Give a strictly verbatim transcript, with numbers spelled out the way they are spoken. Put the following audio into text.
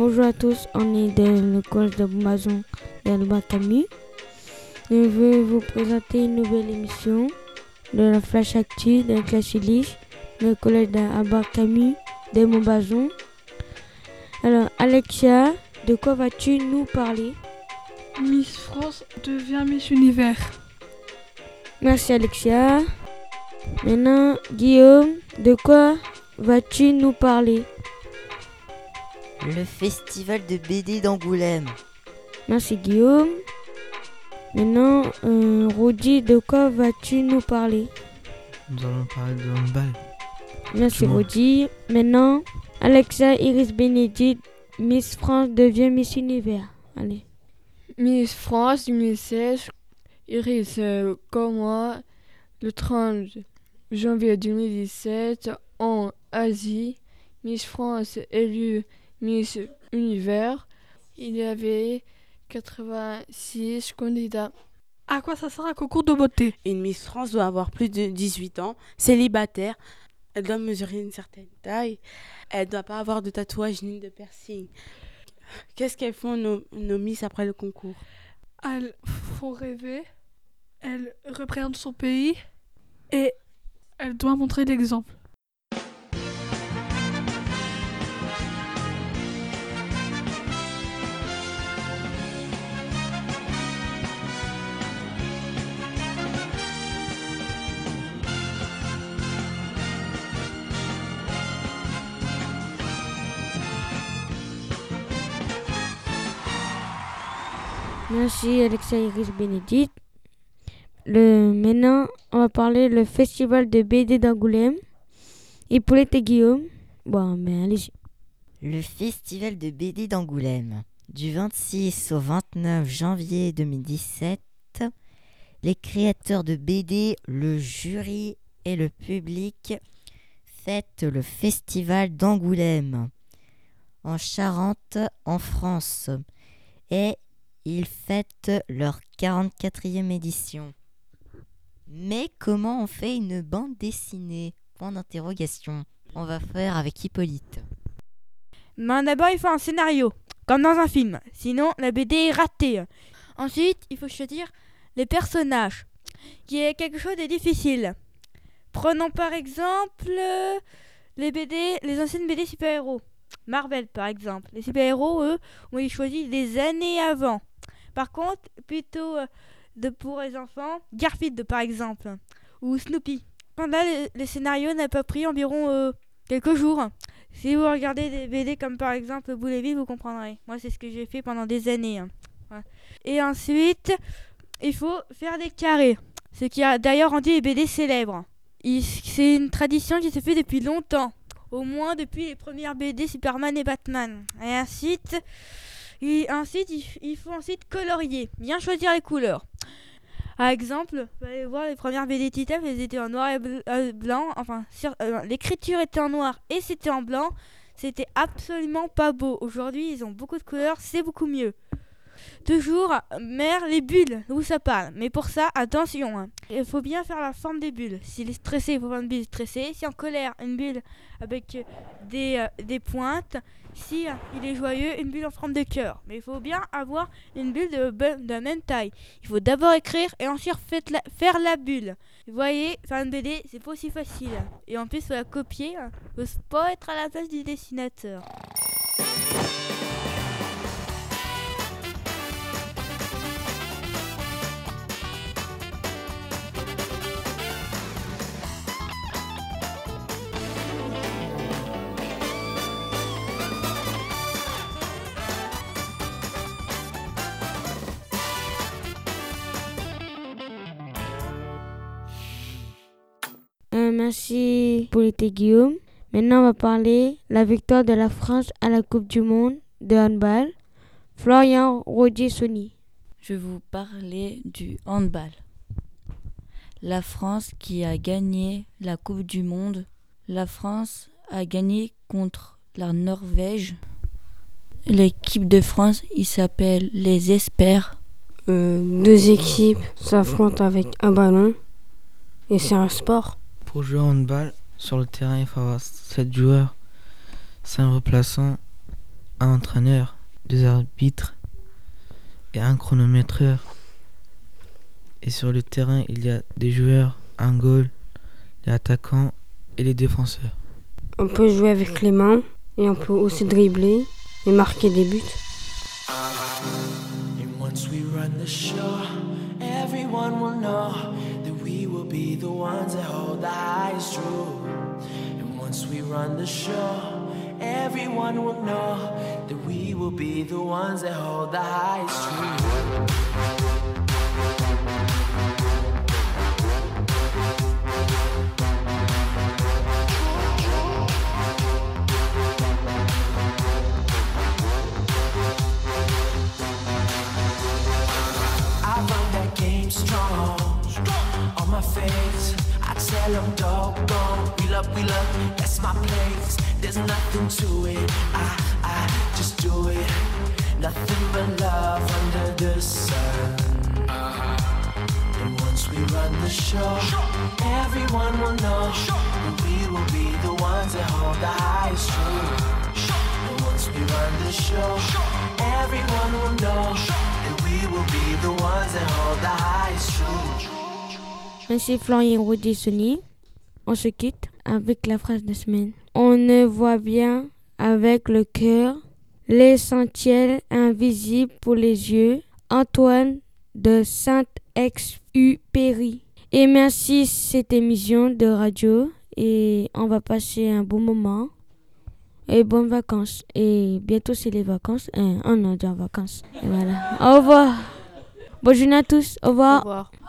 bonjour à tous, on est de l'école de Mazon d'Albert Camus. Je vais vous présenter une nouvelle émission de la Flash Actu de la classe Ulysse, le collège d'Albert Camus de Montbazon. Alors Alexia, de quoi vas-tu nous parler? Miss France devient Miss Univers. Merci Alexia. Maintenant Guillaume, de quoi vas-tu nous parler? Le festival de B D d'Angoulême. Merci Guillaume. Maintenant, euh, Rodi, de quoi vas-tu nous parler? Nous allons parler de handball. Merci Dis-moi. Rodi. Maintenant, Alexa Iris Bénédicte, Miss France devient Miss Univers. Allez. Miss France deux mille seize, Iris euh, comme moi, le trente janvier deux mille dix-sept, en Asie. Miss France élue Miss Univers. Il y avait quatre-vingt-six candidats. À quoi ça sert un concours de beauté? Une Miss France doit avoir plus de dix-huit ans, célibataire, elle doit mesurer une certaine taille, elle ne doit pas avoir de tatouage ni de piercing. Qu'est-ce qu'elles font nos, nos Miss après le concours? Elles font rêver, elles représentent son pays et elles doivent montrer l'exemple. Merci Alexa Iris Bénédicte. Le, maintenant, on va parler le festival de B D d'Angoulême. Hippolyte et Guillaume. Bon, mais allez-y. Le festival de B D d'Angoulême. Du vingt-six au vingt-neuf janvier deux mille dix-sept, les créateurs de B D, le jury et le public fêtent le festival d'Angoulême en Charente, en France. Et ils fêtent leur quarante-quatrième édition. Mais comment on fait une bande dessinée? Point d'interrogation. On va faire avec Hippolyte. Mais d'abord, il faut un scénario, comme dans un film. Sinon, la B D est ratée. Ensuite, il faut choisir les personnages, qui est quelque chose de difficile. Prenons par exemple euh, les B D, les anciennes B D super-héros. Marvel, par exemple. Les super-héros, eux, ont été choisis des années avant. Par contre, plutôt euh, de pour les enfants, Garfield, par exemple, ou Snoopy. Là, le, le scénario n'a pas pris environ euh, quelques jours. Si vous regardez des B D comme par exemple Boule et Bill, vous comprendrez. Moi, c'est ce que j'ai fait pendant des années. Hein. Ouais. Et ensuite, il faut faire des carrés. Ce qui a d'ailleurs rendu les B D célèbres. Il, c'est une tradition qui se fait depuis longtemps. Au moins depuis les premières B D Superman et Batman. Et ensuite, et ensuite il, il faut ensuite colorier. Bien choisir les couleurs. Par exemple, vous allez voir les premières B D Titeuf, elles étaient en noir et bl- blanc. Enfin, sur, euh, l'écriture était en noir et c'était en blanc. C'était absolument pas beau. Aujourd'hui, ils ont beaucoup de couleurs, c'est beaucoup mieux. Toujours, mère les bulles, d'où ça parle. Mais pour ça, attention. Hein. Il faut bien faire la forme des bulles. S'il est stressé, il faut faire une bulle stressée. Si en colère, une bulle avec des, euh, des pointes. Si euh, il est joyeux, une bulle en forme de cœur. Mais il faut bien avoir une bulle de, de la même taille. Il faut d'abord écrire et ensuite la, faire la bulle. Vous voyez, faire une B D, c'est pas aussi facile. Et en plus, il faut la copier. Il faut pas être à la place du dessinateur. Euh, merci Hippolyte et Guillaume. Maintenant, on va parler de la victoire de la France à la Coupe du Monde de handball. Florian, Rodi, Sony. Je vais vous parler du handball. La France qui a gagné la Coupe du Monde. La France a gagné contre la Norvège. L'équipe de France, il s'appelle les Espers. Euh, deux équipes s'affrontent avec un ballon et c'est un sport. Pour jouer au handball, sur le terrain, il faut avoir sept joueurs, cinq remplaçants, un entraîneur, deux arbitres et un chronométreur. Et sur le terrain, il y a des joueurs, un goal, les attaquants et les défenseurs. On peut jouer avec les mains et on peut aussi dribbler et marquer des buts. And once we run the show, everyone will know that we will be the ones that hold the highest truth. And once we run the show, everyone will know that we will be the ones that hold the highest truth. Strong, on my face, I tell them don't go, wheel up, wheel up, that's my place, there's nothing to it, I, I just do it, nothing but love under the sun, and once we run the show, everyone will know, that we will be the ones that hold the highest truth, and once we run the show, everyone will know, we will be the ones that hold the highest truth. Merci Florian Rodissoni. On se quitte avec la phrase de semaine. On ne voit bien avec le cœur l'essentiel invisible pour les yeux. Antoine de Saint-Exupéry. Et merci cette émission de radio. Et on va passer un bon moment. Et bonnes vacances. Et bientôt c'est les vacances. Euh, on est déjà en vacances. Et voilà. Au revoir. Bonne journée à tous. Au revoir. Au revoir.